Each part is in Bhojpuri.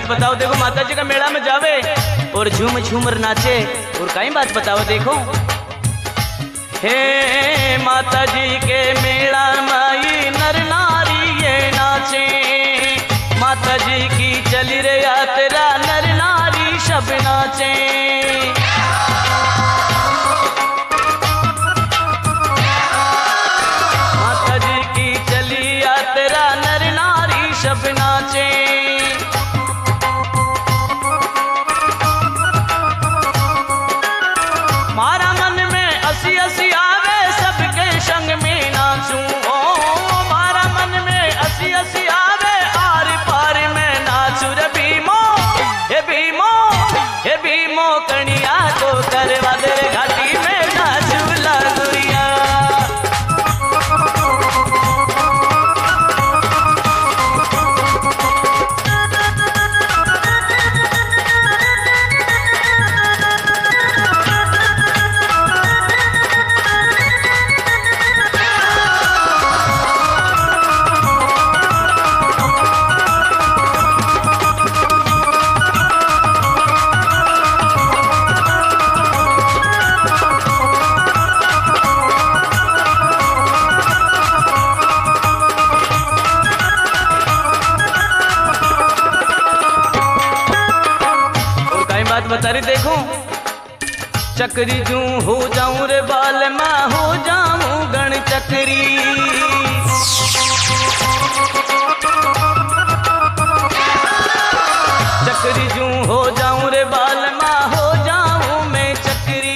बात बताओ देखो, माता जी का मेला में जावे और झूम झूमर नाचे। और कई बात बताओ देखो, हे माता जी के मेला माई नर नारी ये नाचे। माता जी की चली रे यात्रा नर नारी सब नाचे। माता जी की चली यात्रा नर नारी सब नाचे। मारा मन में असी असी आवे सबके संग में नाचूं। ओ मारा मन में असी असी आवे आर पार में नाचूं रे भीमो। हे भीमो, हे भीमो कणिया को करवा दे घाटी में नाचूं लागुरिया। बात बता रही देखो, चक्री जू हो जाऊं रे बाल मैं हो जाऊं गण चक्री। चक्री जू हो जाऊं रे बाल मैं हो जाऊं मैं चक्री।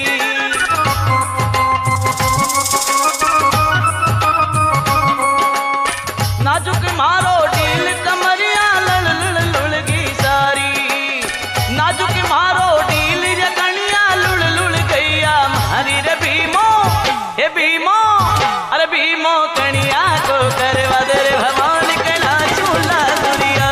नाजुक मारो ढील कमरिया लड़ लड़ लुड़गी सारी। नाजुक मारो ढील जकनिया लुड़ लुड़ गैया हरी रे भीमो। हे भीमो, अरे भीमो कणिया को करवा दे रे भगवान के नाचू लागुरिया।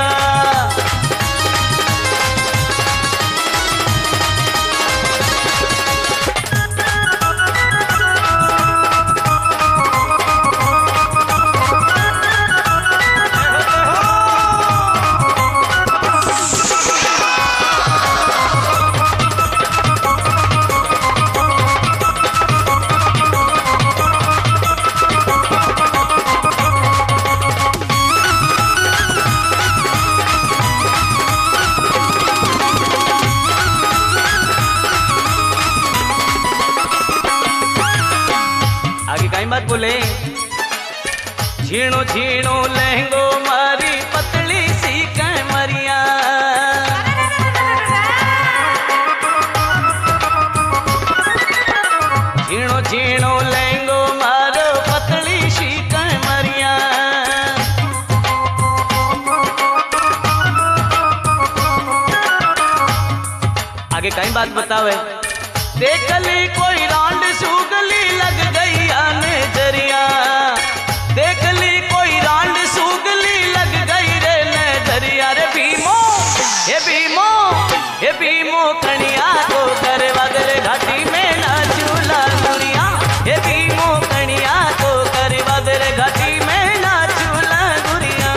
बात बोले, झीणो झीणो लहंगो मारी पतली सी कमरिया। झीणो झीणो लहंगो मारो पतली सी कमरिया। आगे कई बात बतावे, देखली कोई रांड सूगली लग गई आने दरिया। देखली कोई रांड सूगली लग गई रे नजरिया रे भीमो। हे भीमो, हे भीमो कणिया को करवा दे घाटी में नाचू लागुरिया। हे भीमो कणिया को करवा दे घाटी में नाचू लागुरिया।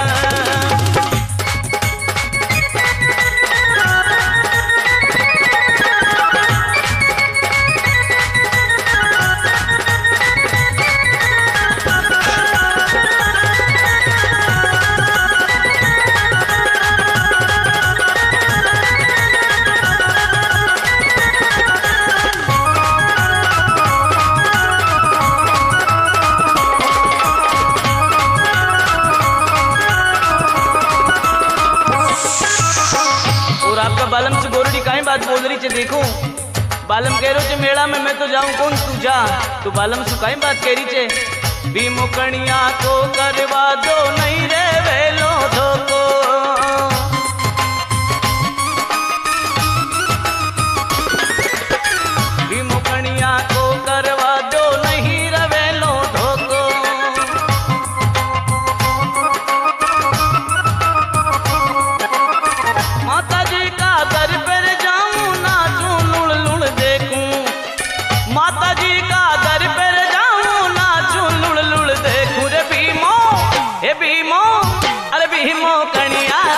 बालम से गोरडी काहे बात बोल रही चे देखो, बालम कह रहे चे मेला में मैं तो जाऊं कौन तू जा। तो बालम से काहे बात कह रही चे, भीमो कणिया को करवा दो नहीं रे वेलो धोको। भीमो कणिया को करवा दो नहीं रे वेलो धोको। माता जी का दर पर जाऊं नाचूं लुड़ लुड़ देखूं। माता जी का दर पर जाऊं नाचूं लुड़ लुड़ देखूं रे भीमो। हे भीमो, अरे भीमो कणिया